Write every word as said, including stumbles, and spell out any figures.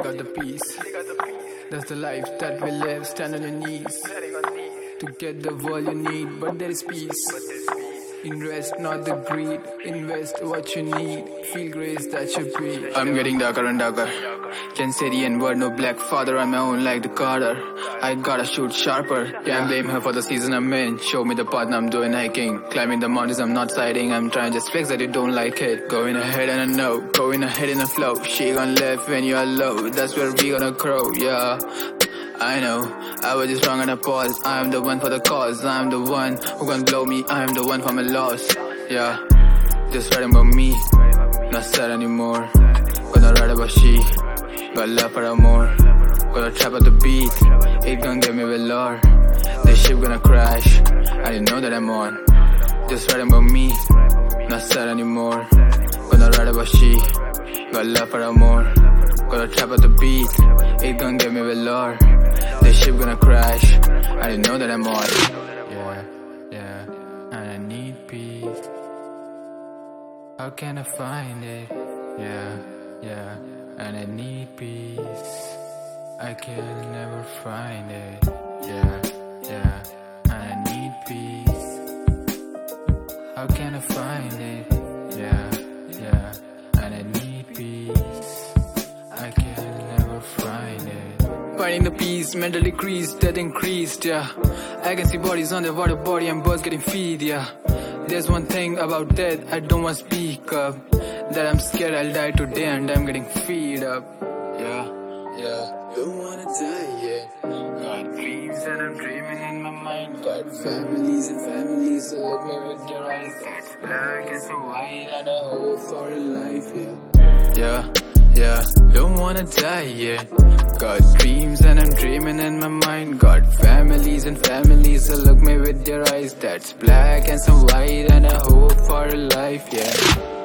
got the peace. That's the life that we live, stand on your knees. To get the world you need, but there is peace. Invest, not the greed. Invest what you need. Feel grace that you breathe. I'm getting darker and darker. Can say the N-word, no black father on my own like the Carter. I gotta shoot sharper. Can't blame her for the season I'm in. Show me the path, now I'm doing hiking. Climbing the mountains, I'm not siding. I'm trying to just flex that you don't like it. Going ahead and I know, going ahead in the flow. She gon' live when you are low. That's where we gonna grow, yeah. I know, I was just wrong on a pause. I'm the one for the cause. I'm the one who gon' blow me. I'm the one for my loss. Yeah, just writing about me, not sad anymore. Gonna write about she, got love for her more. Gonna trap at the beat, it gon' give me velour. The ship gonna crash, I didn't know that I'm on. Just writing about me, not sad anymore. Gonna write about she, got love for her more. Gonna trap at the beat, it gon' give me velour. The ship gonna crash, I didn't know that I'm on. Yeah, yeah, and I need peace. How can I find it? Yeah, yeah, and I need peace. I can never find it. Yeah, yeah, and I need peace. How can I find it? Yeah, yeah, and I need peace. I can never find it. Finding the peace, mental decrease, death increased, yeah. I can see bodies on the water body and birds getting feed, yeah. There's one thing about death I don't wanna speak up. That I'm scared I'll die today and I'm getting feed up. Yeah, yeah. Don't wanna die yet. Got dreams and I'm dreaming in my mind. Got families and families, so look me with your eyes. It's black and so white and a hope for a life, yeah. Yeah, yeah. Don't wanna die yet. Got dreams and I'm dreaming in my mind. Got families and families, so look me with your eyes. That's black and some white and a hope for a life, yeah.